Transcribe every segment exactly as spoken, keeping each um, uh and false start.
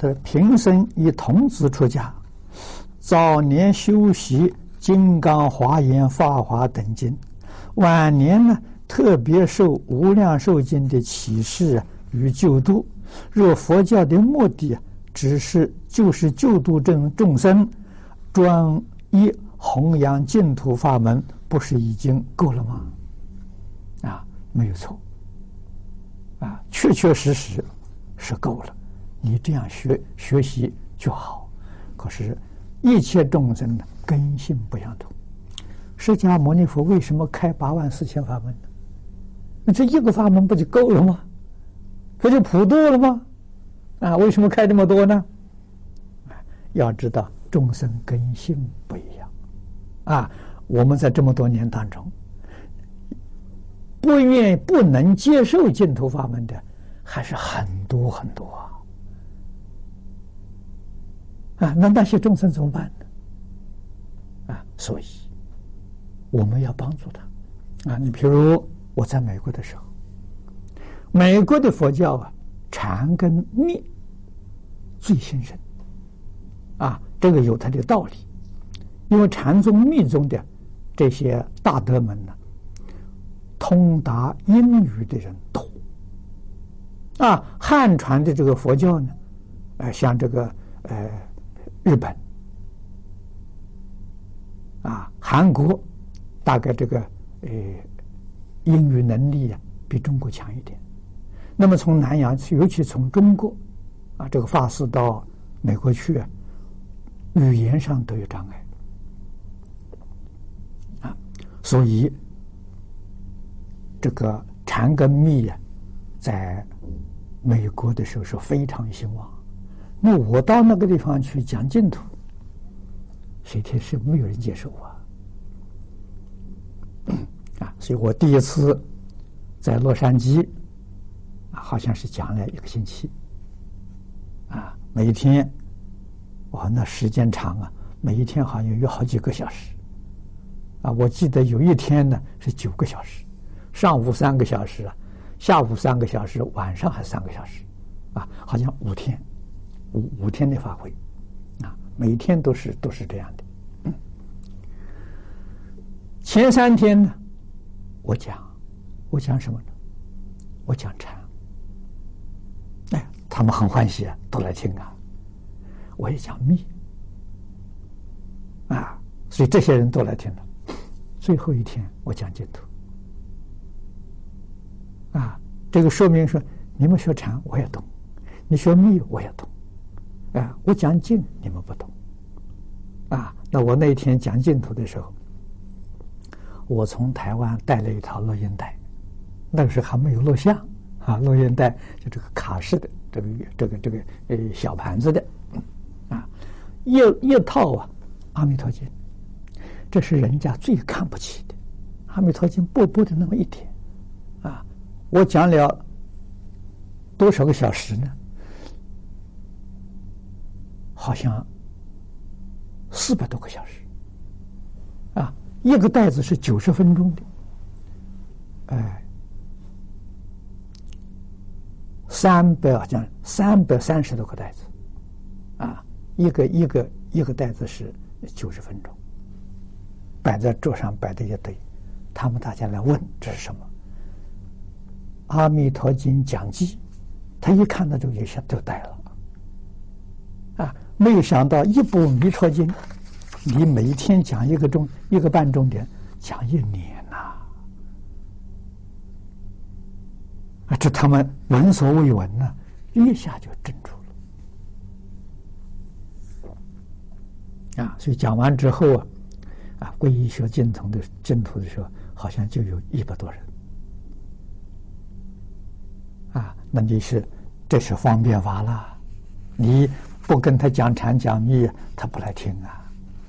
的平生以童子出家，早年修习《金刚华严》《法华》等经，晚年呢特别受《无量寿经》的启示与救度。若佛教的目的只是就是救度众众生，专一弘扬净土法门，不是已经够了吗？啊，没有错。啊，确确实实是够了。你这样学学习就好。可是，一切众生的根性不相同。释迦牟尼佛为什么开八万四千法门呢？那这一个法门不就够了吗？不就普度了吗？啊，为什么开这么多呢？要知道众生根性不一样。啊，我们在这么多年当中，不愿不能接受净土法门的，还是很多很多啊。啊，那那些众生怎么办呢？啊，所以我们要帮助他。啊，你比如我在美国的时候，美国的佛教啊，禅跟密最兴盛。啊，这个有它的道理，因为禅宗、密宗的这些大德们呢，通达英语的人多。啊，汉传的这个佛教呢，呃，像这个呃日本，啊，韩国，大概这个呃英语能力啊比中国强一点。那么从南洋，尤其从中国，啊，这个法师到美国去啊，语言上都有障碍。啊，所以这个禅跟密啊，在美国的时候是非常兴旺。那我到那个地方去讲净土，谁听是没有人接受啊？啊，所以我第一次在洛杉矶，啊，好像是讲了一个星期，啊，每一天，哇，那时间长啊，每一天好像有好几个小时，啊，我记得有一天呢是九个小时，上午三个小时啊，下午三个小时，晚上还三个小时，啊，好像五天，五五天的法会，啊，每天都是都是这样的。嗯，前三天呢，我讲，我讲什么呢？我讲禅。哎，他们很欢喜啊，都来听啊。我也讲密，啊，所以这些人都来听了。最后一天我讲净土，啊，这个说明说你们学禅我也懂，你学密我也懂，啊，我讲净你们不懂，啊，那我那天讲净土的时候，我从台湾带了一套录音带，那个时候还没有录像啊，录音带就这个卡式的这个这个这个呃小盘子的，啊，一一套啊，阿弥陀经，这是人家最看不起的，阿弥陀经薄薄的那么一点，啊，我讲了多少个小时呢？好像四百多个小时，啊，一个袋子是九十分钟的，哎，三百好像三百三十多个袋子，啊，一个一个一个袋子是九十分钟，摆在桌上摆的一堆，他们大家来问这是什么？阿弥陀经讲记，他一看到这个就想就呆了，啊，没有想到一部弥陀经，你每一天讲一个钟一个半钟点，讲一年呐，啊，这他们闻所未闻呢，一下就镇住了，啊，所以讲完之后啊，啊，皈依学净土的净土的时候，好像就有一百多人，啊，那你是这是方便法了，你不跟他讲禅讲密，他不来听啊，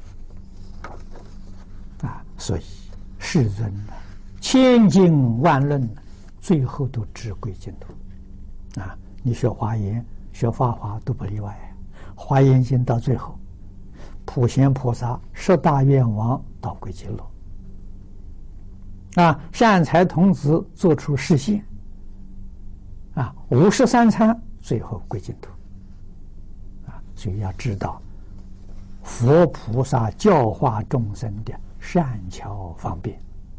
啊，所以世尊呢，千经万论，最后都只归净土，啊，你学华严、学法华都不例外，华严经到最后，普贤菩萨十大愿王到归极乐，啊，善财童子做出示现，啊，五十三参最后归净土。 所以要知道佛菩萨教化众生的善巧方便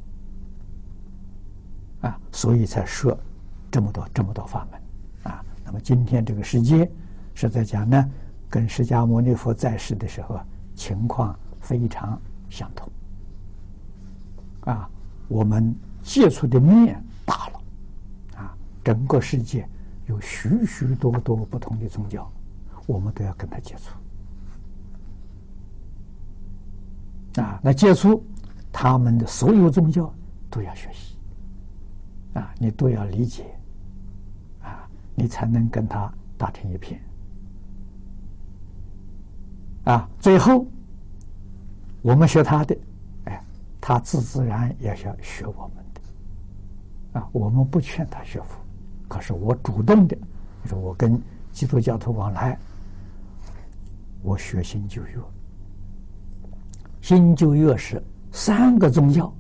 啊，所以才说这么多这么多法门啊。那么今天这个世界是在讲呢，跟释迦牟尼佛在世的时候情况非常相同啊，我们接触的面大了啊，整个世界有许许多多不同的宗教，我们都要跟他接触啊。那接触他们的所有宗教都要学习啊，你都要理解啊，你才能跟他打成一片啊。最后我们学他的，哎，他自自然也要学我们的啊。我们不劝他学佛，可是我主动的，就是我跟基督教徒往来，我学新旧约。新旧约是三个宗教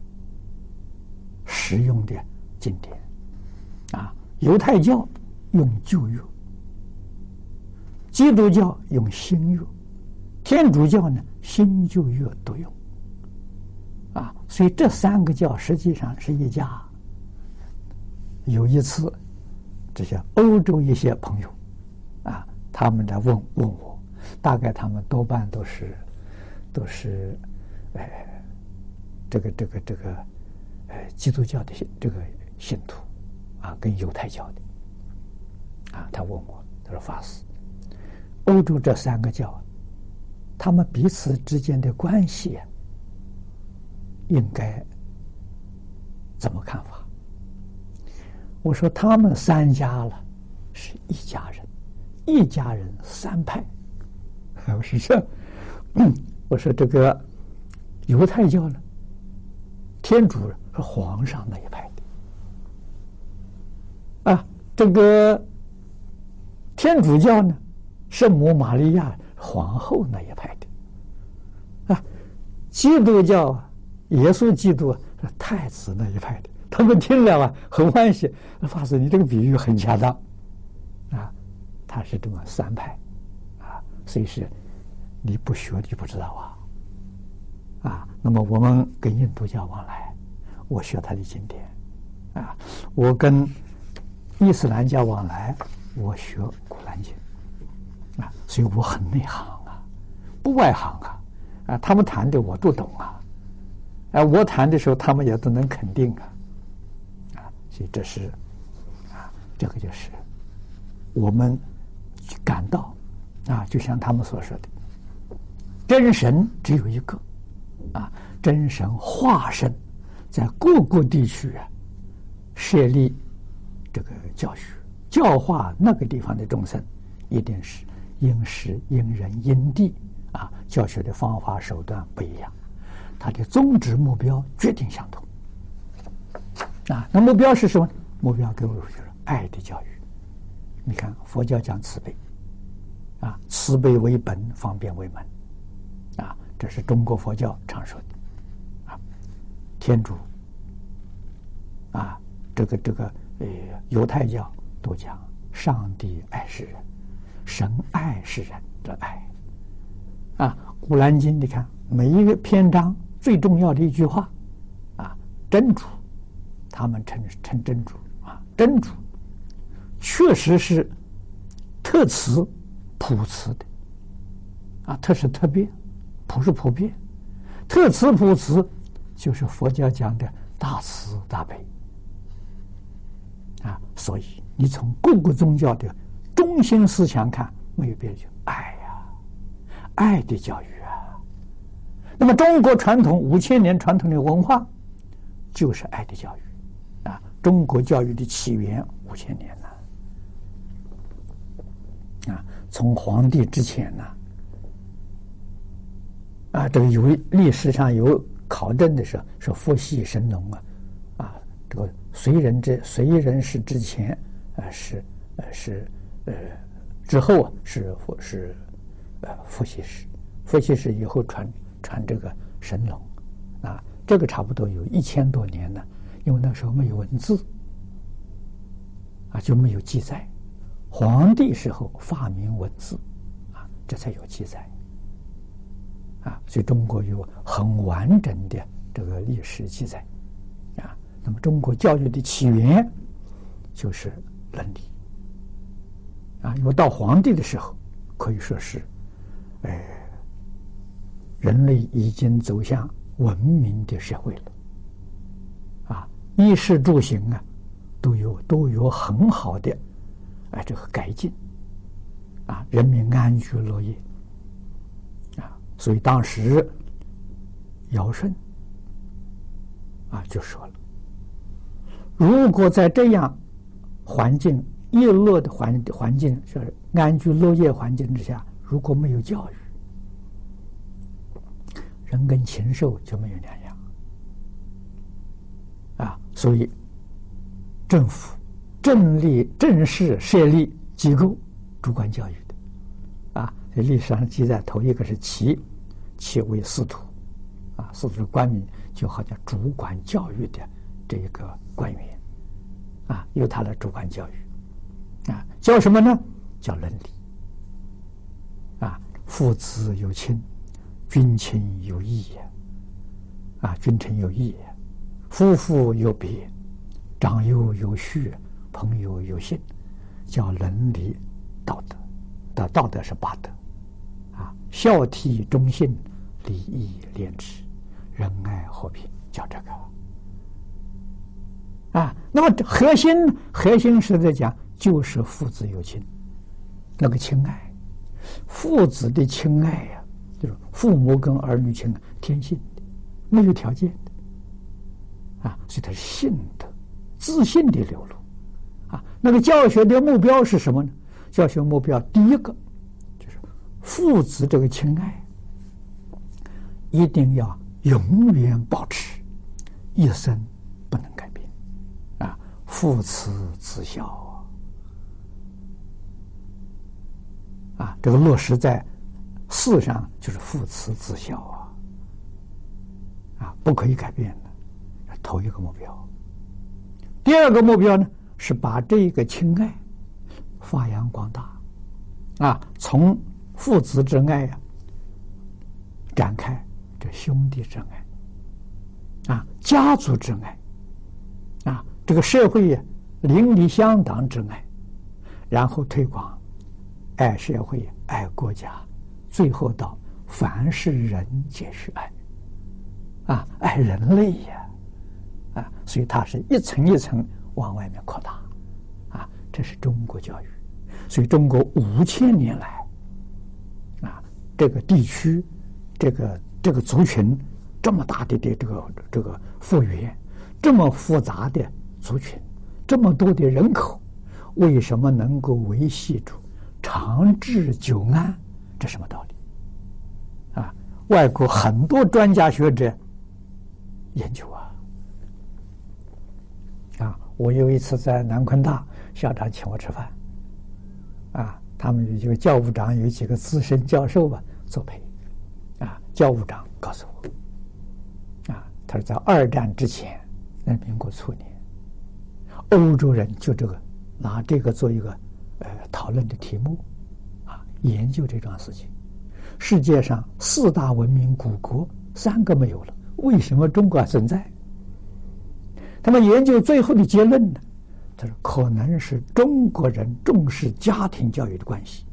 使用的经典啊，犹太教用旧约，基督教用新约，天主教呢新旧约都用啊，所以这三个教实际上是一家。有一次，这些欧洲一些朋友啊，他们来问问我，大概他们多半都是都是呃这个这个这个呃基督教的这个信徒啊，跟犹太教的啊，他问我，他说法师，欧洲这三个教，他们彼此之间的关系应该怎么看法？我说他们三家了是一家人，一家人三派。我是这，嗯，我说这个犹太教呢，天主是皇上那一派的啊，这个天主教呢，圣母玛利亚皇后那一派的啊，基督教啊，耶稣基督是太子那一派的。他们听了啊，很欢喜。法师，你这个比喻很恰当啊！他是这么三派啊，所以是你不学你不知道啊啊。那么我们跟印度教往来，我学他的经典啊；我跟伊斯兰教往来，我学古兰经啊。所以我很内行啊，不外行啊啊！他们谈的我都懂啊，哎、啊，我谈的时候他们也都能肯定啊。所以这是啊，这个就是我们感到啊，就像他们所说的，真神只有一个啊，真神化身在各个地区啊设立这个教学，教化那个地方的众生，一定是因时因人因地啊，教学的方法手段不一样，它的宗旨目标决定相同。啊，那目标是什么？目标给我就是爱的教育。你看佛教讲慈悲，啊，慈悲为本，方便为门，啊，这是中国佛教常说的。啊，天主，啊，这个这个呃，犹太教都讲上帝爱世人，神爱世人的爱。啊，古兰经你看每一个篇章最重要的一句话，啊，真主。他们称称真主啊，真主确实是特慈普慈的啊，特是特别，普是普遍，特慈普慈就是佛教讲的大慈大悲啊。所以你从各个宗教的中心思想看，没有别的，就爱呀，爱的教育啊。那么中国传统五千年传统的文化就是爱的教育。中国教育的起源五千年了，啊，从黄帝之前呢，啊，这个有历史上有考证的是是伏羲神农啊，啊，这个隋人之隋人是之前啊是呃是呃之后啊是是呃伏羲氏，伏羲氏以后传传这个神农啊，这个差不多有一千多年了。因为那时候没有文字啊，就没有记载。黄帝时候发明文字啊， 这才有记载。啊，所以中国有很完整的这个历史记载。啊，那么中国教育的起源就是伦理。啊，因为到皇帝的时候，可以说是，哎，人类已经走向文明的社会了。啊，衣食住行啊，都有都有很好的哎这个改进。啊，人民安居乐业。啊，所以当时尧舜啊就说了，如果在这样环境逸乐的环环境，是安居乐业环境之下，如果没有教育，人跟禽兽就没有两样。啊，所以政府正立正式设立机构主管教育的。啊，在历史上记载，头一个是齐，齐为司徒。啊，司徒的官名就好像主管教育的这一个官员。啊，由他来主管教育。啊，教什么呢？叫伦理。啊，父子有亲，君亲有义也。啊，君臣有义也。夫妇有别，长幼有序，朋友有信，叫伦理道德。的道德是八德。啊，孝悌忠信，礼义廉耻，仁爱和平，叫这个。啊，那么核心核心是在讲，就是父子有亲，那个亲爱，父子的亲爱呀、啊，就是父母跟儿女亲爱，天性的，没有条件的。啊，所以它是信德、自信的流露。啊，那个教学的目标是什么呢？教学目标第一个就是父子这个亲爱，一定要永远保持，一生不能改变。啊，父慈子孝啊，啊，这个落实在事上就是父慈子孝啊，啊，不可以改变的，头一个目标。第二个目标呢，是把这个亲爱发扬光大，啊，从父子之爱呀、啊、展开这兄弟之爱，啊，家族之爱，啊，这个社会邻里乡党之爱，然后推广爱社会、爱国家，最后到凡是人皆须爱，啊，爱人类呀，啊，所以它是一层一层往外面扩大，啊，这是中国教育。所以中国五千年来，啊，这个地区，这个这个族群这么大的的这个这个幅员，这么复杂的族群，这么多的人口，为什么能够维系住长治久安？这什么道理？啊，外国很多专家学者研究啊。啊，我有一次在南昆大，校长请我吃饭。啊，他们有教务长有几个资深教授吧作陪，啊，教务长告诉我，啊，他是在二战之前，在民国初年，欧洲人就这个拿这个做一个呃讨论的题目，啊，研究这桩事情。世界上四大文明古国三个没有了，为什么中国还存在？他们研究最后的结论呢？他说：“可能是中国人重视家庭教育的关系。”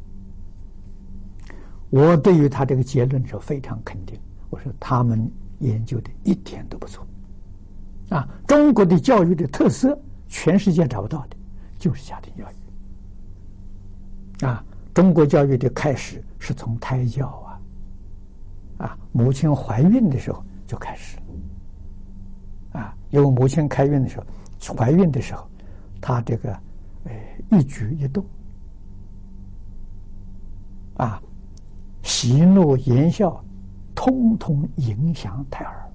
我对于他这个结论是非常肯定。我说他们研究的一点都不错。啊，中国的教育的特色，全世界找不到的，就是家庭教育。啊，中国教育的开始是从胎教啊，啊，母亲怀孕的时候就开始了。啊，因为母亲开孕的时候，怀孕的时候。他这个，呃，一举一动，啊，喜怒言笑，通通影响胎儿，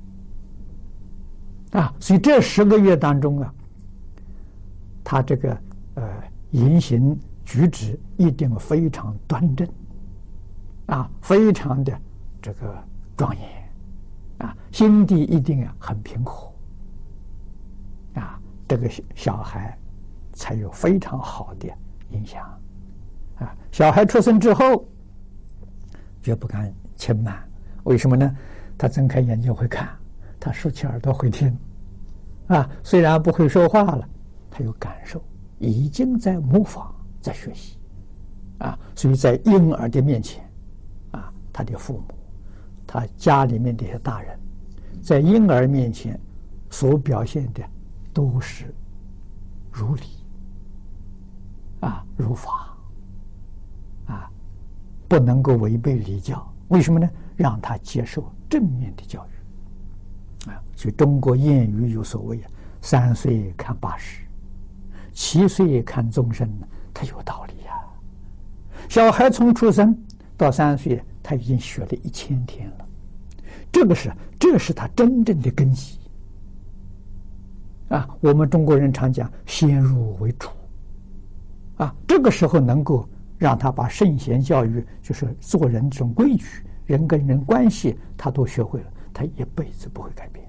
啊，所以这十个月当中啊，他这个呃言行举止一定非常端正，啊，非常的这个庄严，啊，心地一定啊很平和，啊。这个小孩才有非常好的影响，啊！小孩出生之后， 绝不敢轻慢。为什么呢？他睁开眼睛会看，他竖起耳朵会听，啊，虽然不会说话了，他有感受，已经在模仿，在学习，啊，所以在婴儿的面前，啊，他的父母，他家里面这些大人，在婴儿面前所表现的都是如理，啊，如法，啊，不能够违背礼教。为什么呢？让他接受正面的教育，啊，所以中国谚语有所谓啊，三岁看八十，七岁看终身，他有道理呀、啊。小孩从出生到三岁，他已经学了一千天了，这个是这是他真正的根基啊。我们中国人常讲先入为主啊，这个时候能够让他把圣贤教育，就是做人这种规矩，人跟人关系，他都学会了，他一辈子不会改变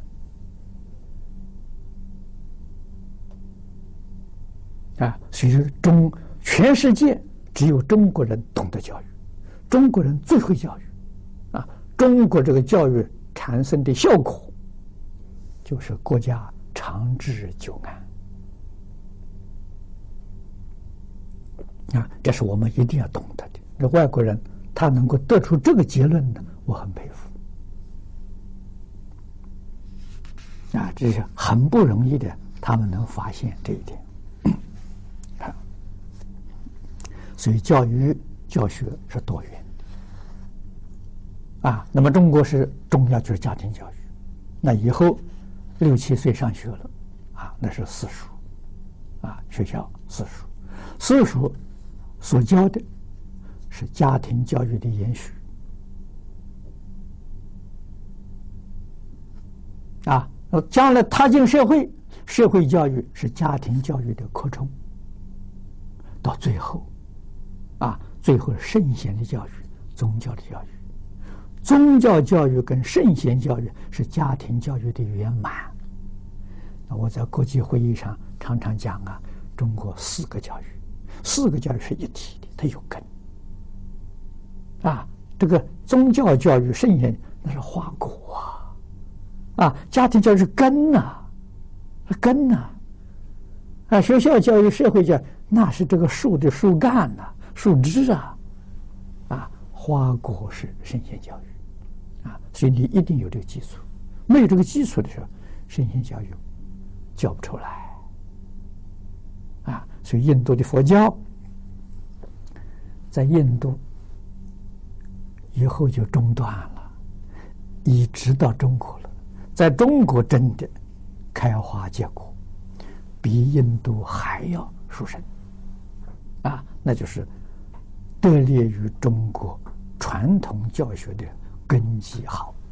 啊。所以中全世界只有中国人懂得教育，中国人最会教育啊。中国这个教育产生的效果，就是国家长治久安啊，这是我们一定要懂得的。那外国人他能够得出这个结论呢，我很佩服啊，这是很不容易的，他们能发现这一点。啊，所以教育教学是多元的啊。那么中国是重要就是家庭教育，那以后六七岁上学了啊，那是私塾啊，学校私塾，私塾所教的是家庭教育的延续啊，将来踏进社会，社会教育是家庭教育的扩充，到最后啊，最后圣贤的教育，宗教的教育，宗教教育跟圣贤教育是家庭教育的圆满。那我在国际会议上常常讲啊，中国四个教育，四个教育是一体的，它有根啊。这个宗教教育、圣贤那是花果啊，啊，家庭教育是根呐、啊，根呐、啊，啊，学校教育、社会教育那是这个树的树干呐、啊，树枝啊，啊，花果是圣贤教育啊，所以你一定有这个基础，没有这个基础的时候，圣贤教育教不出来啊。所以印度的佛教在印度以后就中断了，一直到中国了。在中国真的开花结果，比印度还要殊胜啊！那就是得力于中国传统教学的根基好。